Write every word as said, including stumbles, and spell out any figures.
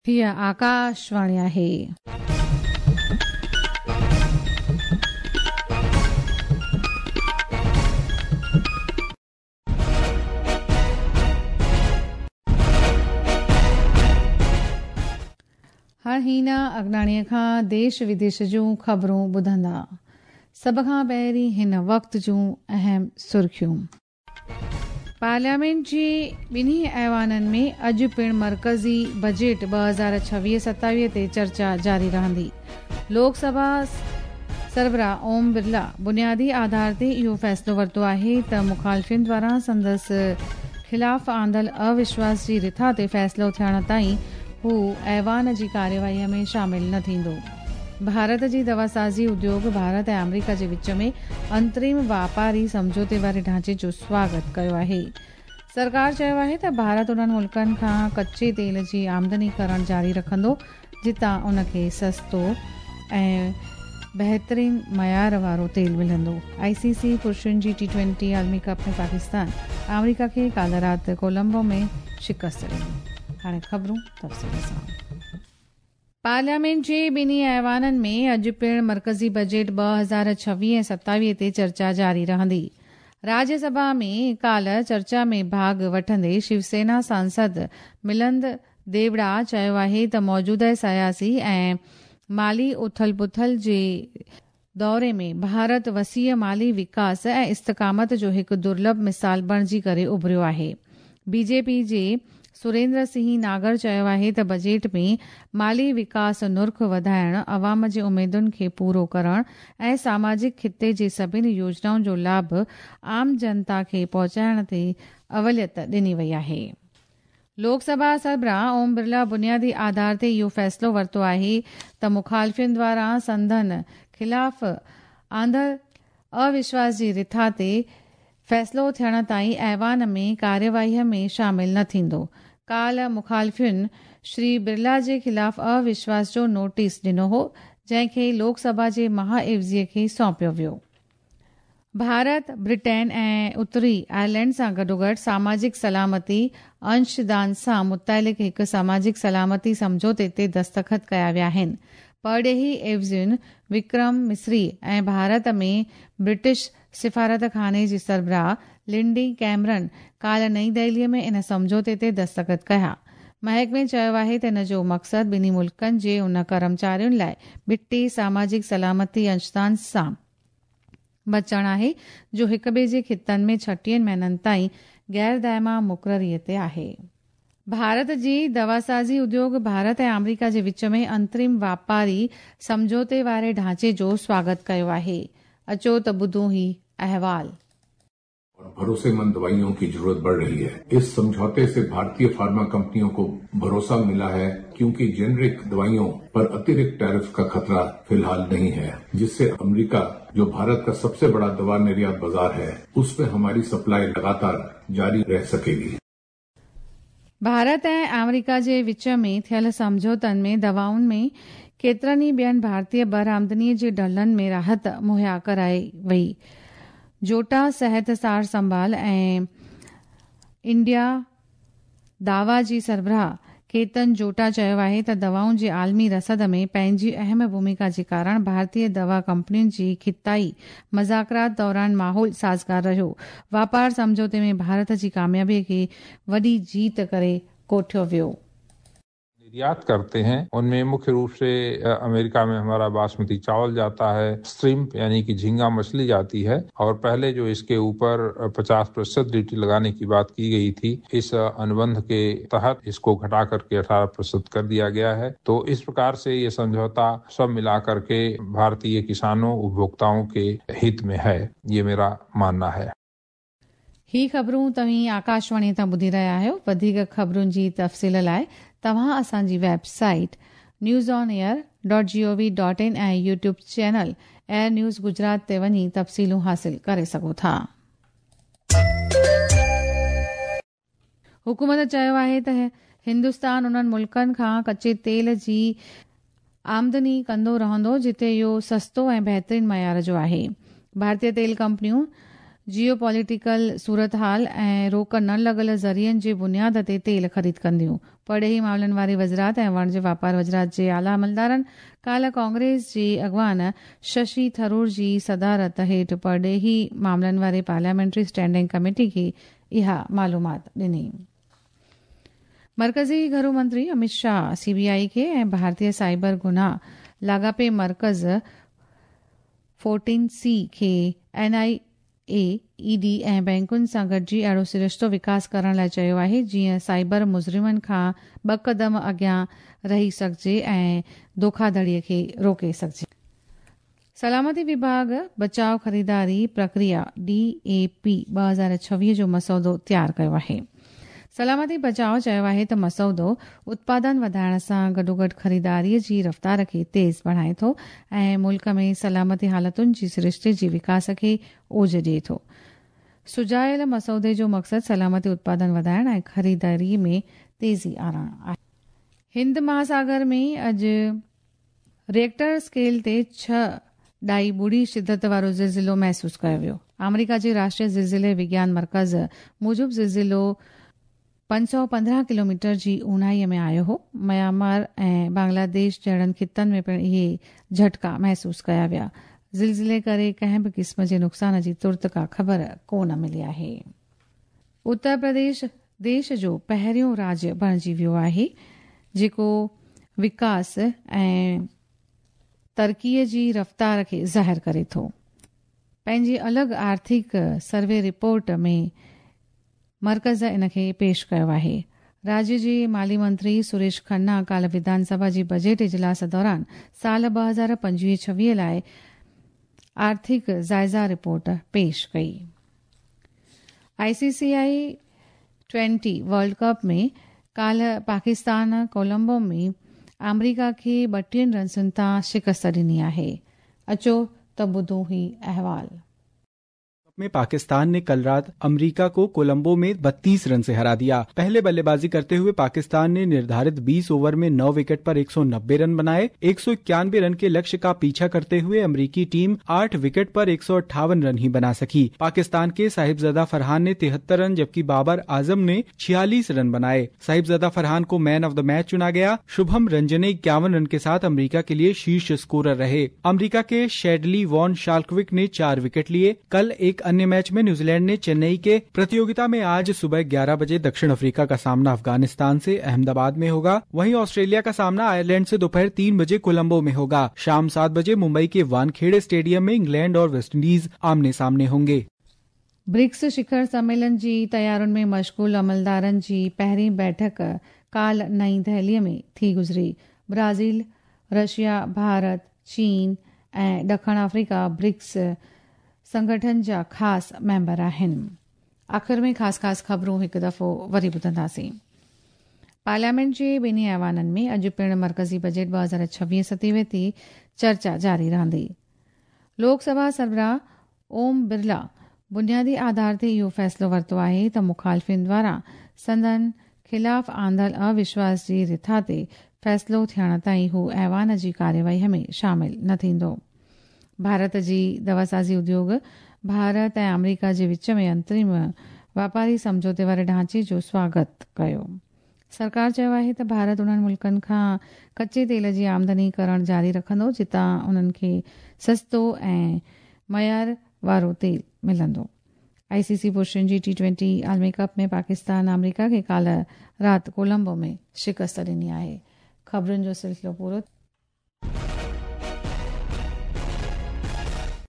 हीअ आकाशवाणी आहे। हाणे हीना अगनाणीअ खां देश विदेश जूं ख़बरूं ॿुधंदा। सभ खां पहिरीं हिन वक़्त जूं अहम सुर्खियूं। पार्लियामेंट जे ॿिन्ही ऐवाननि में अॼु पिणु मरकज़ी बजट ॿ हज़ार छवीह सतावीह ते चर्चा जारी रहंदी। लोकसभा सरबराह ओम बिरला बुनियादी आधार ते इहो फ़ैसिलो वरितो आहे त मुख़ालिफ़िन द्वारां संदसि ख़िलाफ़ आंदल अविश्वास जी रिथा ते फ़ैसिलो थियण ताईं हू ऐवान जी कार्यवाहीअ में शामिल न थींदो। भारत जी दवासाज़ी उद्योग भारत ऐं अमरीका जे विच में अंतरिम वापारी समझौते वारे ढांचे जो स्वागत कयो आहे। सरकार चयो आहे त भारत उन्हनि मुल्कनि खां कच्चे तेल जी आमदनी करणु जारी रखंदो जितां उनखे सस्तो ऐं बहितरीन मयार वारो तेल मिलंदो। आईसीसी पुरुषनि जी टी ट्वेंटी आलमी कप में पाकिस्तान अमरीका खे काल्ह राति कोलंबो में शिकस्त ॾिनी। हाणे ख़बरूं तफ़सील सां। पार्लियामेंट जे ॿिन्ही ऐवाननि में अॼु पिणु मरकज़ी बजट ॿ हज़ार छवीह ऐं सतावीह ते चर्चा जारी रहंदी। राज्यसभा में काल्ह चर्चा में भाग वठंदे शिवसेना सांसद मिलिंद देवड़ा चयो आहे त मौजूदा सयासी ऐं माली उथल पुथल जे दौरे में भारत वसीअ माली विकास ऐं इस्तकामत जो हिकु दुर्लभ मिसाल बणिजी करे उभरियो आहे। बीजेपी जे सुरेंद्र सिंह नागर चयो आहे त बजट में माली विकास नुर्ख वधाइण, अवाम जे उमेदुनि खे पूरो करण ऐं सामाजिक खिते जे सभिनी योजनाउनि जो लाभ आम जनता खे पहुचाइण ते अवलियत ॾिनी वई आहे। लोकसभा सरबराह ओम बिरला बुनियादी आधार ते इहो फ़ैसिलो वरितो आहे त मुख़ालिफ़िन द्वारां संदन ख़िलाफ़ आंदल अविश्वास जी रिथा ते फ़ैसिलो थियण ताईं ऐवान में कार्यवाहीअ में शामिल न थींदो। काल्ह मुख़ालिफ़िन श्री बिरला जे ख़िलाफ़ अविश्वास जो नोटिस ॾिनो हो, जंहिंखे लोकसभा जे महाइवज़ीअ खे सौंपियो वियो। भारत, ब्रिटेन ऐं उत्तरी आयरलैंड सां गॾोगॾु सामाजिक सलामती अंशदान सां मुतइलिक़ हिकु सामाजिक सलामती समझौते ते दस्तख़त कया विया आहिनि। परॾेही एवज़ियुनि विक्रम मिस्री ऐं भारत में ब्रिटिश सिफ़ारतखाने जी सरबराह लिंडी कैमरन काल्ह नईं दिल्लीअ में इन समझौते ते दस्तख़त कया। महकमे चयो आहे त इन जो मक़सदु ॿिन्ही मुल्कनि जे उन कर्मचारियुनि लाइ ॿिटी सामाजिक सलामती अंशदान सां बचण आहे जो हिक ॿिए जे खितनि में छटीहनि महीननि ताईं गैर दायमा मुक़ररीअ ते आहे। भारत जी दवासाज़ी उद्योग भारत ऐं अमरीका जे विच में अंतरिम वापारी समझौते वारे ढांचे जो स्वागत कयो आहे। अचो त ॿुधूं ही अहवाल। भरोसेमंद दवाइयों की जरूरत बढ़ रही है। इस समझौते से भारतीय फार्मा कंपनियों को भरोसा मिला है क्योंकि जेनरिक दवाइयों पर अतिरिक्त टैरिफ का खतरा फिलहाल नहीं है, जिससे अमेरिका जो भारत का सबसे बड़ा दवा निर्यात बाजार है उस पर हमारी सप्लाई लगातार जारी रह सकेगी। भारत ऐं अमरीका जे विच में थियल समझौतनि में दवाउनि में केतिरनि ई ॿियनि भारतीय बरामदनीअ जे ढलनि में राहत मुहैया कराई वई। जोटा सिहत सार संभाल ऐं इंडिया दावा जी सरबराह केतन जोटा चयो आहे त दवाउनि जे आलमी रसद में पंहिंजी अहम भूमिका जे कारण भारतीय दवा कंपनियुनि जी खिताई मज़ाकरात दौरान माहौल साज़गार रहियो। वापार समझौते में भारत जी कामयाबीअ खे वॾी जीत करे कोठियो वियो। निर्यात करते हैं उनमें मुख्य रूप से अमेरिका में हमारा बासमती चावल जाता है, श्रिम्प यानी कि झींगा मछली जाती है और पहले जो इसके ऊपर पचास प्रतिशत ड्यूटी लगाने की बात की गई थी, इस अनुबंध के तहत इसको घटा करके अठारह प्रतिशत कर दिया गया है। तो इस प्रकार से ये समझौता सब मिला करके भारतीय किसानों उपभोक्ताओं के हित में है, ये मेरा मानना है। ही ख़बरूं तव्हीं आकाशवाणी तां ॿुधी रहिया आहियो। वधीक ख़बरुनि जी तफ़सील लाइ तव्हां असांजी website news on air dot G O V dot in ऐं YouTube channel air news Gujarat ते वञी तफ़सीलूं हासिल करे सघो था। हुकूमत चयो आहे त हिंदुस्तान उन्हनि मुल्कनि खां कच्चे तेल जी आमदनी कंदो रहंदो जिते इहो सस्तो ऐं बहितरीन मयार जो आहे। भारतीय तेल कंपनियूं जियो पॉलिटिकल सूरत हाल ऐं रोक न लॻल ज़रियनि जे बुनियाद ते तेल ख़रीद कंदियूं। परॾेही मामलनि वारी वज़रात ऐं वाणिज्य वापार वज़रात जे आला अमलदारनि काल्ह कांग्रेस जे अॻवान शशि थरूर जी सदारत हेठि परॾेही मामलनि वारे पार्लियामेंट्री स्टैंडिंग कमेटी खे इहा मालूमात ॾिनी। मरकज़ी गृह मंत्री अमित शाह सीबीआई खे ऐं भारतीय साइबर गुनाह लाॻापे मर्कज़ फोर्टीन सी खे एनआई ए ईडी ऐं बैंकुनि सां गॾिजी अहिड़ो सिरिश्तो विकास करण लाइ चयो आहे जीअं साइबर मुज़रिमनि खां ॿ क़दम अॻियां रही सघिजे ऐं धोखाधड़ीअ खे रोके सघिजे। सलामती विभाग बचाव ख़रीदारी प्रक्रिया डीएपी ॿ हज़ार छवीह जो मसौदो तयारु कयो आहे। सलामती बचाव चयो आहे त मसौदो उत्पादन वधाइण सां गॾोगॾु ख़रीदारीअ जी रफ़्तार खे तेज़ बणाए थो ऐं मुल्क में सलामती हालतुनि जी सिरिश्ते जे विकास खे ओज ॾिए थो। सुझायल मसौदे जो मक़सदु सलामती उत्पादन वधाइण ऐं ख़रीदारीअ में तेज़ी आणणु आहे। हिंद महासागर में अॼु रिएक्टर स्केल ते छह ॾाई ॿुड़ी शिदत वारो ज़िलज़िलो महसूस कयो वियो। अमरीका जे राष्ट्रीय ज़िलज़िले विज्ञान मर्कज़ मूजिबि ज़िलज़िलो पंज सौ पंद्रहं किलोमीटर जी ऊनाईअ में आयो हो। म्यांमार ऐं बांग्लादेश जहिड़नि खितनि में पिणु इहे झटका महसूस कया विया। ज़िलज़िले करे कंहिं बि क़िस्म जे नुक़सान जी तुर्त का ख़बर कोन मिली आहे। उत्तर प्रदेश देश जो पहिरियों राज्य बणिजी वियो आहे जेको विकास ऐं तरक़ीअ जी रफ़्तार खे ज़ाहिर करे थो। पंहिंजी अलॻि आर्थिक सर्वे रिपोर्ट में मर्कज़ इन खे पेश कयो आहे। राज्य जे माली मंत्री सुरेश खन्ना काल्ह विधानसभा जी बजट इजलास दौरान साल ॿ हज़ार पंजवीह छवीह लाइ आर्थिक जाइज़ा रिपोर्ट पेश कई। आईसीसीआई ट्वेंटी वर्ल्ड कप में काल्ह पाकिस्तान कोलंबो में अमरीका खे ॿटीहनि रन्सुनि तां शिकस्त ॾिनी आहे। अचो त ॿुधूं ही अहवाल। में पाकिस्तान ने कल रात अमेरिका को कोलंबो में बत्तीस रन से हरा दिया। पहले बल्लेबाजी करते हुए पाकिस्तान ने निर्धारित बीस ओवर में नौ विकेट पर एक सौ नब्बे रन बनाए। एक सौ इक्यानवे रन के लक्ष्य का पीछा करते हुए अमेरिकी टीम आठ विकेट पर एक सौ अट्ठावन रन ही बना सकी। पाकिस्तान के साहिबजादा फरहान ने तिहत्तर रन जबकि बाबर आजम ने छियालीस रन बनाए। साहिबजादा फरहान को मैन ऑफ द मैच चुना गया। शुभम रंजने इक्यावन रन के साथ अमेरिका के लिए शीर्ष स्कोरर रहे। अमेरिका के शेडली वॉन शाल्कविक ने चार विकेट लिए। कल एक अन्य मैच में न्यूजीलैंड ने चेन्नई के प्रतियोगिता में आज सुबह ग्यारह बजे दक्षिण अफ्रीका का सामना अफगानिस्तान से अहमदाबाद में होगा। वहीं ऑस्ट्रेलिया का सामना आयरलैंड से दोपहर तीन बजे कोलंबो में होगा। शाम सात बजे मुंबई के वानखेड़े स्टेडियम में इंग्लैंड और वेस्टइंडीज आमने सामने होंगे। ब्रिक्स शिखर सम्मेलन जी तयारियुनि में मशगूल अमलदारनि जी पहिरीं बैठक काल्ह नईं दिल्लीअ में थी गुज़री। ब्राज़ील, रशिया, भारत, चीन ऐं ॾखण अफ्रीका ब्रिक्स संगठन जा ख़ासि मेंबर आहिनि। आख़िर में ख़ासि ख़ासि ख़बरूं हिकु दफ़ो वरी ॿुधंदासीं। पार्लियामेंट जे ॿिन्ही ऐवाननि में अॼु पिणु मरकज़ी बजट ॿ हज़ार छवीह सतीवीह ते चर्चा जारी रहंदी। लोकसभा सरबराह ओम बिरला बुनियादी आधार ते इहो फ़ैसिलो वरितो आहे त मुख़ालिफ़िन द्वारा संदन ख़िलाफ़ आंदल अविश्वास जी रिथा ते फ़ैसिलो थियण ताईं हू ऐवान जी कार्यवाहीअ में शामिल न थींदो। भारत जी दवासाज़ी उद्योग भारत ऐं अमरीका जे विच में अंतरिम वापारी समझौते वारे ढांचे जो स्वागत कयो। सरकार चयो आहे त भारत उन्हनि मुल्कनि खां कचे तेल जी आमदनी करणु जारी रखंदो जितां उन्हनि खे सस्तो ऐं मयार वारो तेल मिलंदो। आईसीसी पुरुषनि जी टी ट्वेंटी आलमी कप में पाकिस्तान अमरीका खे काल्ह राति कोलंबो में शिकस्त ॾिनी आहे। ख़बरुनि जो सिलसिलो पूरो।